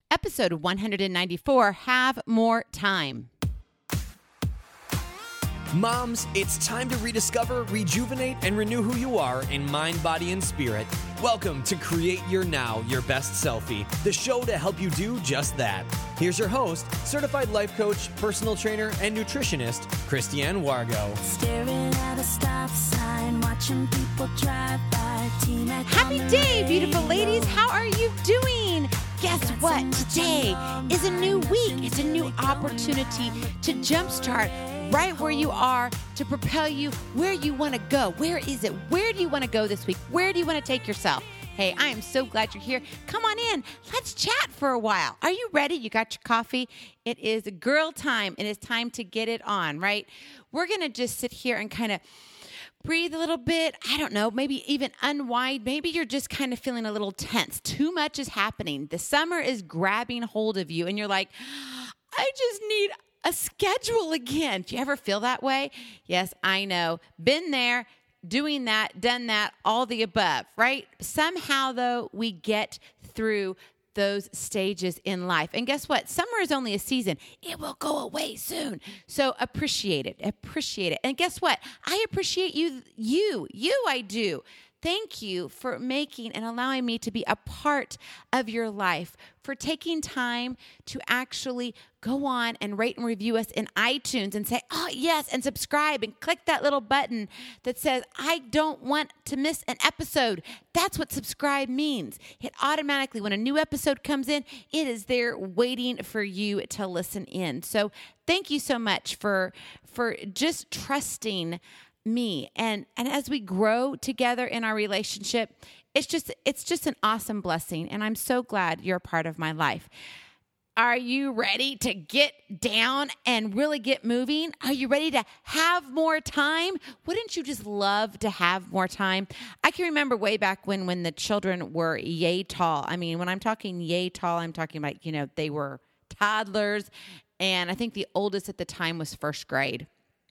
episode 194, Have More Time. Moms, it's time to rediscover, rejuvenate, and renew who you are in mind, body, and spirit. Welcome to Create Your Now, Your Best Selfie, the show to help you do just that. Here's your host, certified life coach, personal trainer, and nutritionist, Christiane Wargo. Staring at a stop sign, watching people drive by. Happy day, beautiful ladies. How are you doing? Guess what? Today is a new week. It's a new opportunity to jumpstart right where you are, to propel you where you want to go. Where is it? Where do you want to go this week? Where do you want to take yourself? Hey, I am so glad you're here. Come on in. Let's chat for a while. Are you ready? You got your coffee? It is girl time. It is time to get it on, right? We're going to just sit here and kind of breathe a little bit. I don't know, maybe even unwind. Maybe you're just kind of feeling a little tense. Too much is happening. The summer is grabbing hold of you and you're like, I just need a schedule again. Do you ever feel that way? Yes, I know. Been there, doing that, done that, all the above, right? Somehow, though, we get through those stages in life. And guess what? Summer is only a season. It will go away soon. So appreciate it. Appreciate it. And guess what? I appreciate you. I do. Thank you for making and allowing me to be a part of your life, for taking time to actually go on and rate and review us in iTunes and say, oh, yes, and subscribe and click that little button that says, I don't want to miss an episode. That's what subscribe means. It automatically, when a new episode comes in, it is there waiting for you to listen in. So thank you so much for just trusting me. And as we grow together in our relationship, it's just an awesome blessing. And I'm so glad you're a part of my life. Are you ready to get down and really get moving? Are you ready to have more time? Wouldn't you just love to have more time? I can remember way back when the children were yay tall. I mean, when I'm talking yay tall, I'm talking about, they were toddlers. And I think the oldest at the time was first grade.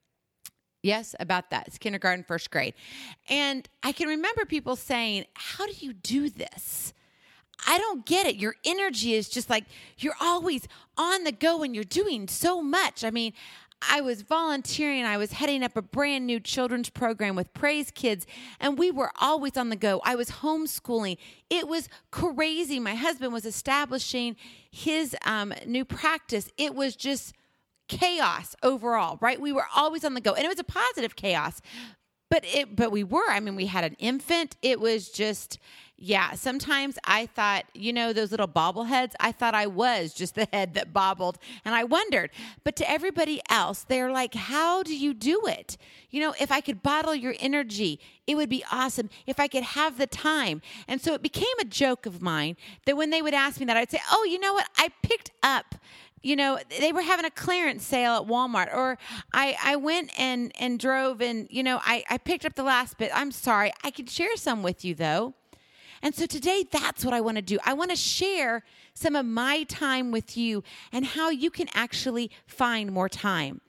Yes, about that. It's kindergarten, first grade. And I can remember people saying, how do you do this? I don't get it. Your energy is just like, you're always on the go and you're doing so much. I mean, I was volunteering. I was heading up a brand new children's program with Praise Kids, and we were always on the go. I was homeschooling. It was crazy. My husband was establishing his new practice. It was just chaos overall, right? We were always on the go, and it was a positive chaos, but we had an infant. It was just, sometimes I thought, those little bobbleheads, I thought I was just the head that bobbled, and I wondered, but to everybody else, they're like, how do you do it? If I could bottle your energy, it would be awesome if I could have the time. And so it became a joke of mine that when they would ask me that, I'd say, oh, you know what? I picked up, they were having a clearance sale at Walmart, or I went and drove and, I picked up the last bit. I'm sorry. I could share some with you though. And so today, that's what I want to do. I want to share some of my time with you and how you can actually find more time.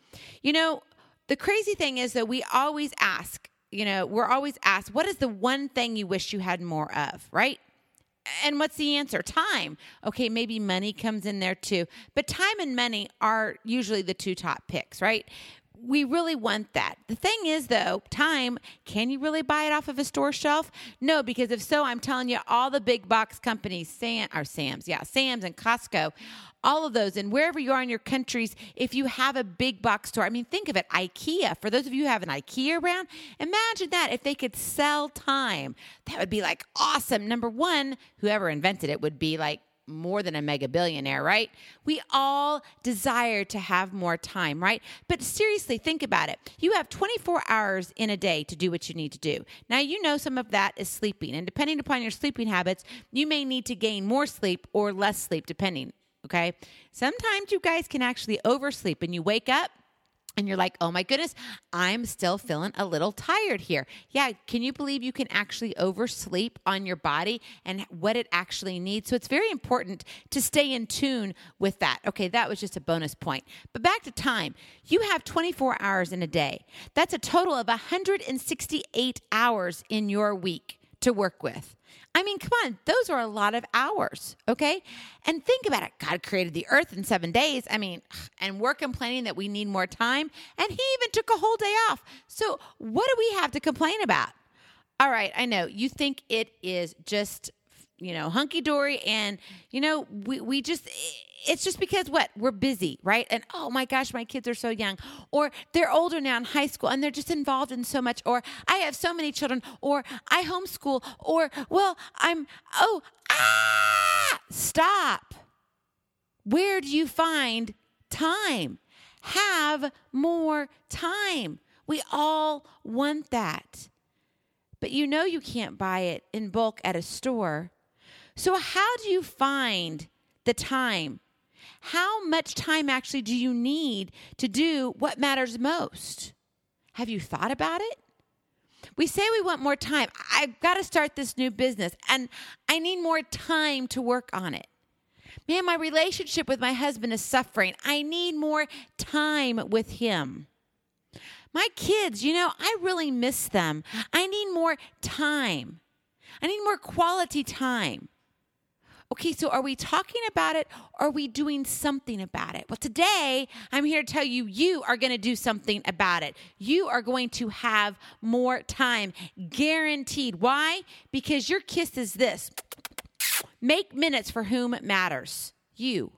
The crazy thing is that we always ask, we're always asked, what is the one thing you wish you had more of, right? And what's the answer? Time. Okay, maybe money comes in there too. But time and money are usually the two top picks, right? We really want that. The thing is, though, time, can you really buy it off of a store shelf? No, because if so, I'm telling you, all the big box companies, Sam's and Costco, all of those, and wherever you are in your countries, if you have a big box store, I mean, think of it, IKEA. For those of you who have an IKEA around, imagine that if they could sell time. That would be like awesome. Number one, whoever invented it would be like more than a mega billionaire, right? We all desire to have more time, right? But seriously, think about it. You have 24 hours in a day to do what you need to do. Now, some of that is sleeping. And depending upon your sleeping habits, you may need to gain more sleep or less sleep, depending. Okay? Sometimes you guys can actually oversleep and you wake up and you're like, oh my goodness, I'm still feeling a little tired here. Yeah, can you believe you can actually oversleep on your body and what it actually needs? So it's very important to stay in tune with that. Okay, that was just a bonus point. But back to time. You have 24 hours in a day. That's a total of 168 hours in your week to work with. I mean, come on, those are a lot of hours, okay? And think about it. God created the earth in 7 days. I mean, and we're complaining that we need more time, and he even took a whole day off. So what do we have to complain about? All right, I know you think it is just, hunky-dory, and, we just, it's just because what? We're busy, right? And, oh my gosh, my kids are so young. Or they're older now in high school and they're just involved in so much. Or I have so many children. Or I homeschool. Or, stop. Where do you find time? Have more time. We all want that. But you can't buy it in bulk at a store. So how do you find the time? How much time actually do you need to do what matters most? Have you thought about it? We say we want more time. I've got to start this new business, and I need more time to work on it. Man, my relationship with my husband is suffering. I need more time with him. My kids, I really miss them. I need more time. I need more quality time. Okay, so are we talking about it, or are we doing something about it? Well, today, I'm here to tell you, you are going to do something about it. You are going to have more time, guaranteed. Why? Because your kiss is this. Make minutes for whom it matters. You.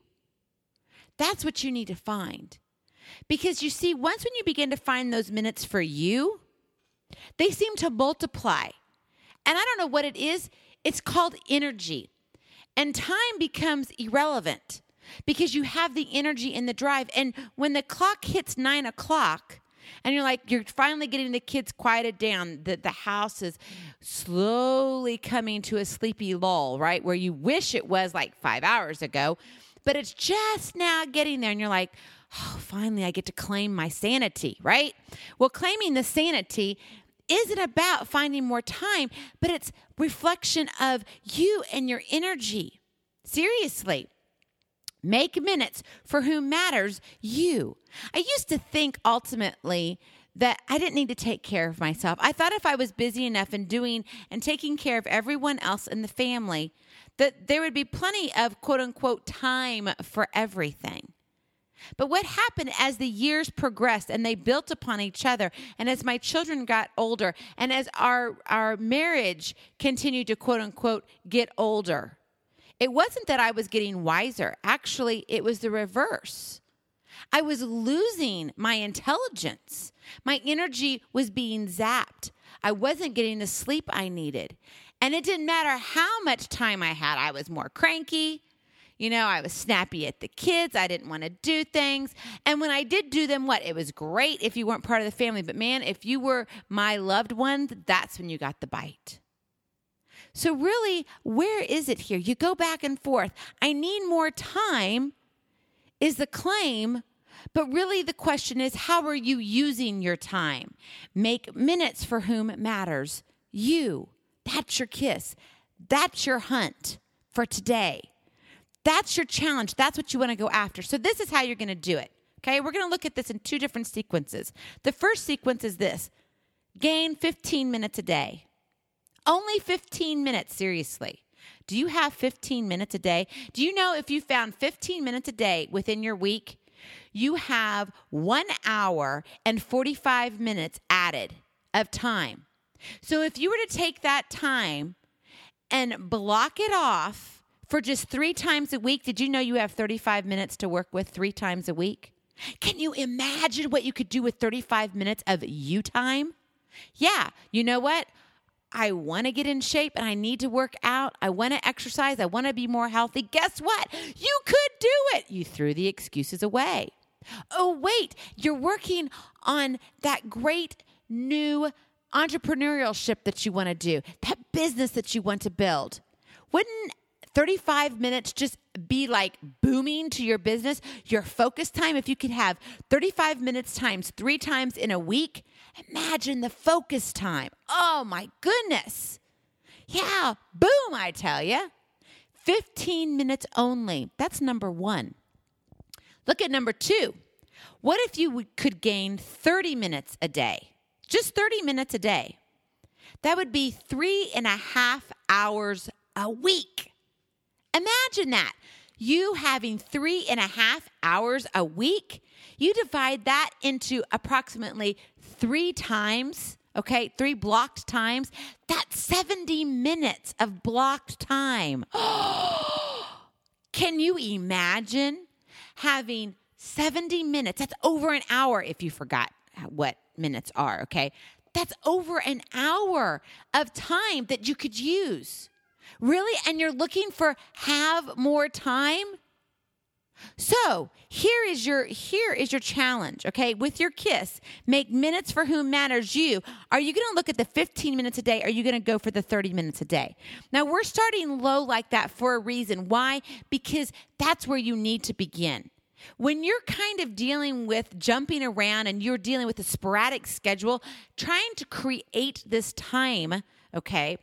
That's what you need to find. Because you see, once when you begin to find those minutes for you, they seem to multiply. And I don't know what it is. It's called energy. And time becomes irrelevant because you have the energy and the drive. And when the clock hits 9 o'clock and you're finally getting the kids quieted down, the house is slowly coming to a sleepy lull, right? Where you wish it was like 5 hours ago, but it's just now getting there. And you're like, oh, finally I get to claim my sanity, right? Well, claiming the sanity isn't about finding more time, but it's reflection of you and your energy. Seriously. Make minutes for whom matters you. I used to think ultimately that I didn't need to take care of myself. I thought if I was busy enough in doing and taking care of everyone else in the family, that there would be plenty of quote unquote time for everything. But what happened as the years progressed and they built upon each other, and as my children got older, and as our marriage continued to quote unquote get older, it wasn't that I was getting wiser. Actually, it was the reverse. I was losing my intelligence. My energy was being zapped. I wasn't getting the sleep I needed. And it didn't matter how much time I had. I was more cranky. I was snappy at the kids. I didn't want to do things. And when I did do them, it was great if you weren't part of the family. But man, if you were my loved one, that's when you got the bite. So really, where is it here? You go back and forth. I need more time is the claim. But really the question is, how are you using your time? Make minutes for whom it matters. You. That's your kiss. That's your hunt for today. That's your challenge. That's what you want to go after. So this is how you're going to do it. Okay, we're going to look at this in two different sequences. The first sequence is this. Gain 15 minutes a day. Only 15 minutes, seriously. Do you have 15 minutes a day? Do you know if you found 15 minutes a day within your week, you have 1 hour and 45 minutes added of time. So if you were to take that time and block it off for just 3 times a week, did you know you have 35 minutes to work with 3 times a week? Can you imagine what you could do with 35 minutes of you time? Yeah, you know what? I want to get in shape and I need to work out. I want to exercise. I want to be more healthy. Guess what? You could do it. You threw the excuses away. Oh, wait, you're working on that great new entrepreneurship that you want to do, that business that you want to build. Wouldn't 35 minutes just be like booming to your business, your focus time? If you could have 35 minutes times 3 times in a week, imagine the focus time. Oh my goodness. Yeah, boom, I tell you. 15 minutes only. That's number 1. Look at number 2. What if you could gain 30 minutes a day? Just 30 minutes a day. That would be 3.5 hours a week. Imagine that. You having 3.5 hours a week. You divide that into approximately 3 times, okay, 3 blocked times. That's 70 minutes of blocked time. Can you imagine having 70 minutes? That's over an hour if you forgot what minutes are, okay? That's over an hour of time that you could use. Really? And you're looking for have more time? So here is your challenge, okay? With your KISS, make minutes for whom matters you. Are you going to look at the 15 minutes a day? Or are you going to go for the 30 minutes a day? Now, we're starting low like that for a reason. Why? Because that's where you need to begin. When you're kind of dealing with jumping around and you're dealing with a sporadic schedule, trying to create this time, okay,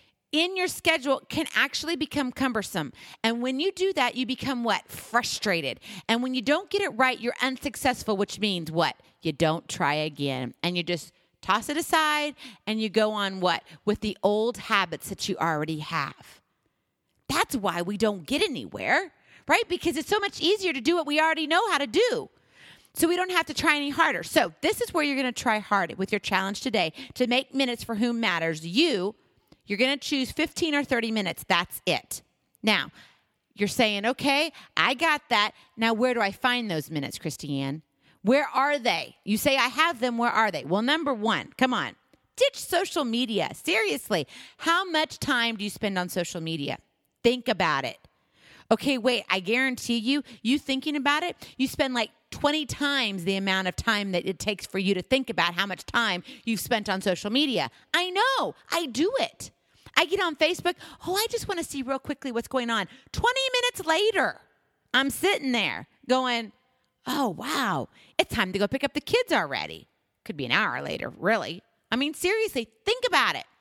in your schedule can actually become cumbersome. And when you do that, you become what? Frustrated. And when you don't get it right, you're unsuccessful, which means what? You don't try again. And you just toss it aside and you go on what? With the old habits that you already have. That's why we don't get anywhere, right? Because it's so much easier to do what we already know how to do. So we don't have to try any harder. So this is where you're going to try hard with your challenge today to make minutes for whom matters you. You're going to choose 15 or 30 minutes. That's it. Now, you're saying, okay, I got that. Now, where do I find those minutes, Christiane? Where are they? You say, I have them. Where are they? Well, number one, come on. Ditch social media. Seriously. How much time do you spend on social media? Think about it. Okay, wait, I guarantee you thinking about it, you spend like 20 times the amount of time that it takes for you to think about how much time you've spent on social media. I know. I do it. I get on Facebook. Oh, I just want to see real quickly what's going on. 20 minutes later, I'm sitting there going, oh, wow, it's time to go pick up the kids already. Could be an hour later, really. I mean, seriously, think about it.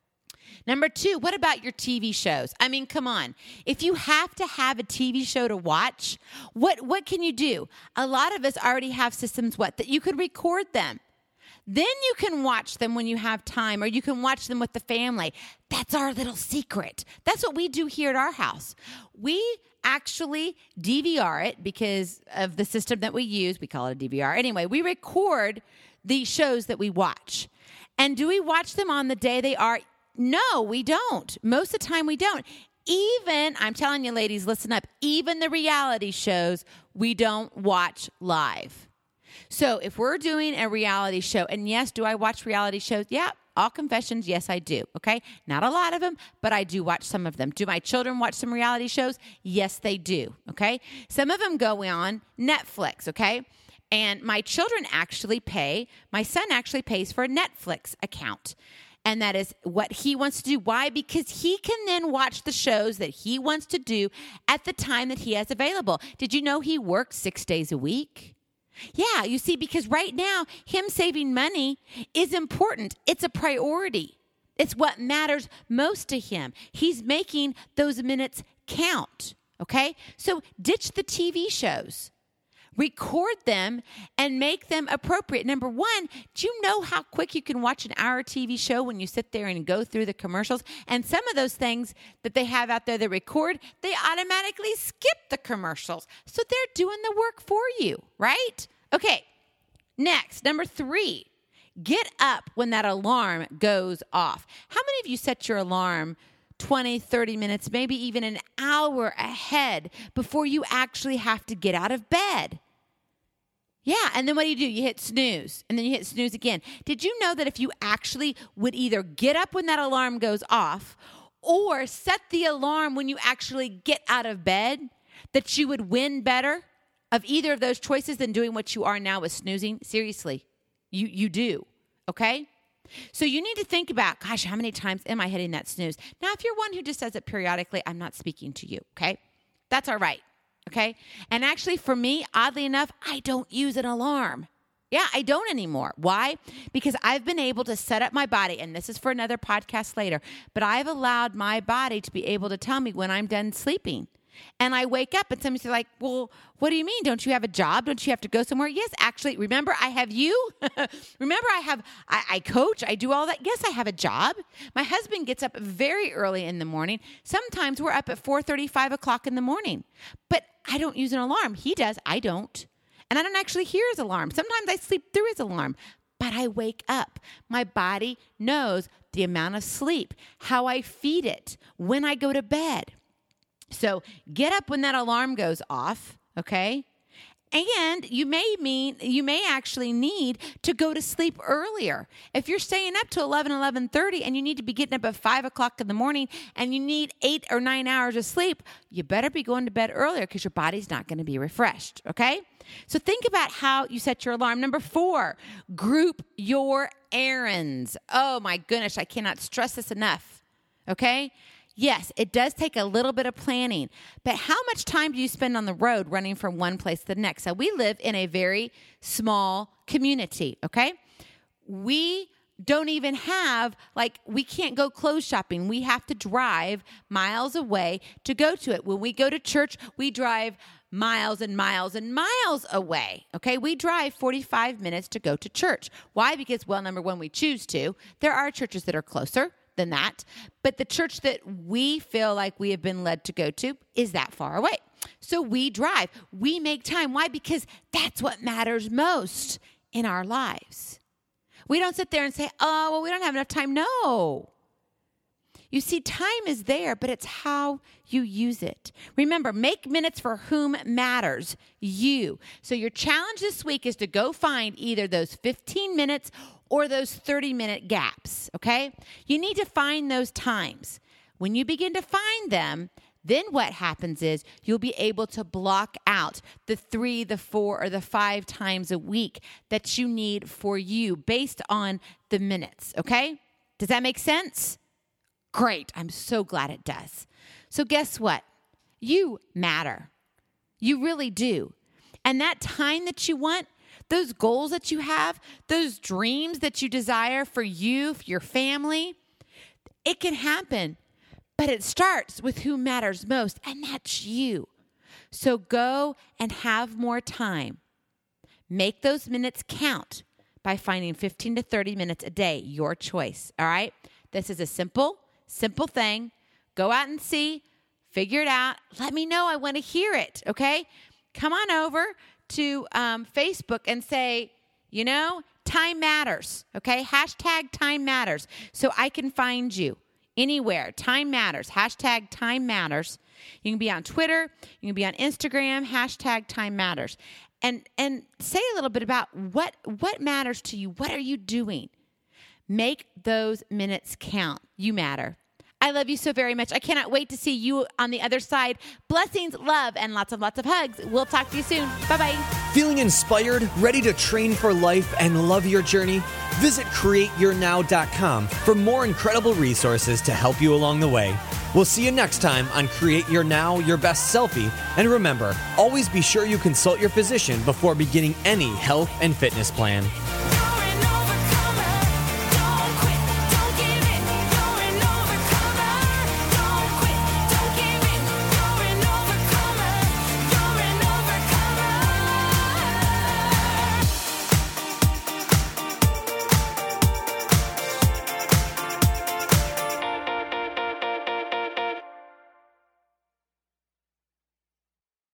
Number 2, what about your TV shows? I mean, come on. If you have to have a TV show to watch, what can you do? A lot of us already have systems, that you could record them. Then you can watch them when you have time, or you can watch them with the family. That's our little secret. That's what we do here at our house. We actually DVR it because of the system that we use. We call it a DVR. Anyway, we record the shows that we watch. And do we watch them on the day they are? No, we don't. Most of the time we don't. Even, I'm telling you, ladies, listen up, even the reality shows we don't watch live. So if we're doing a reality show, and yes, do I watch reality shows? Yeah, all confessions, yes, I do, okay? Not a lot of them, but I do watch some of them. Do my children watch some reality shows? Yes, they do, okay? Some of them go on Netflix, okay? And my children actually my son actually pays for a Netflix account. And that is what he wants to do. Why? Because he can then watch the shows that he wants to do at the time that he has available. Did you know he works 6 days a week? Yeah, you see, because right now, him saving money is important. It's a priority. It's what matters most to him. He's making those minutes count, okay? So ditch the TV shows. Record them and make them appropriate. Number 1, do you know how quick you can watch an hour TV show when you sit there and go through the commercials? And some of those things that they have out there that record, they automatically skip the commercials. So they're doing the work for you, right? Okay, next, number 3, get up when that alarm goes off. How many of you set your alarm 20, 30 minutes, maybe even an hour ahead before you actually have to get out of bed? Yeah, and then what do? You hit snooze, and then you hit snooze again. Did you know that if you actually would either get up when that alarm goes off or set the alarm when you actually get out of bed, that you would win better of either of those choices than doing what you are now with snoozing? Seriously, you do, okay? So you need to think about, gosh, how many times am I hitting that snooze? Now, if you're one who just does it periodically, I'm not speaking to you, okay? That's all right. Okay. And actually for me, oddly enough, I don't use an alarm. Yeah, I don't anymore. Why? Because I've been able to set up my body, and this is for another podcast later, but I've allowed my body to be able to tell me when I'm done sleeping. And I wake up and somebody's like, well, what do you mean? Don't you have a job? Don't you have to go somewhere? Yes, actually, remember I have you? Remember I coach, I do all that. Yes, I have a job. My husband gets up very early in the morning. Sometimes we're up at 4:30, 5 o'clock in the morning. But I don't use an alarm. He does, I don't. And I don't actually hear his alarm. Sometimes I sleep through his alarm. But I wake up. My body knows the amount of sleep, how I feed it, when I go to bed. So get up when that alarm goes off, okay? And you may actually need to go to sleep earlier. If you're staying up to 11:30 and you need to be getting up at 5 o'clock in the morning and you need 8 or 9 hours of sleep, you better be going to bed earlier because your body's not going to be refreshed, okay? So think about how you set your alarm. Number 4, group your errands. Oh my goodness, I cannot stress this enough, okay? Yes, it does take a little bit of planning, but how much time do you spend on the road running from one place to the next? So we live in a very small community, okay? We don't even have, we can't go clothes shopping. We have to drive miles away to go to it. When we go to church, we drive miles and miles and miles away, okay? We drive 45 minutes to go to church. Why? Because, well, number one, we choose to. There are churches that are closer than that, but the church that we feel like we have been led to go to is that far away. So we drive. We make time. Why? Because that's what matters most in our lives. We don't sit there and say, oh, well, we don't have enough time. No. You see, time is there, but it's how you use it. Remember, make minutes for whom matters, you. So your challenge this week is to go find either those 15 minutes or those 30-minute gaps, okay? You need to find those times. When you begin to find them, then what happens is you'll be able to block out the 3, the 4, or the 5 times a week that you need for you based on the minutes, okay? Does that make sense? Great. I'm so glad it does. So guess what? You matter. You really do. And that time that you want, those goals that you have, those dreams that you desire for you, for your family, it can happen. But it starts with who matters most, and that's you. So go and have more time. Make those minutes count by finding 15 to 30 minutes a day, your choice, all right? This is a simple thing. Go out and see, figure it out. Let me know. I want to hear it, okay? Come on over to Facebook and say, time matters, okay? Hashtag time matters. So I can find you anywhere. Time matters. Hashtag time matters. You can be on Twitter. You can be on Instagram. Hashtag time matters. And say a little bit about what matters to you. What are you doing? Make those minutes count. You matter. I love you so very much. I cannot wait to see you on the other side. Blessings, love, and lots of hugs. We'll talk to you soon. Bye-bye. Feeling inspired, ready to train for life, and love your journey? Visit CreateYourNow.com for more incredible resources to help you along the way. We'll see you next time on Create Your Now, Your Best Selfie. And remember, always be sure you consult your physician before beginning any health and fitness plan.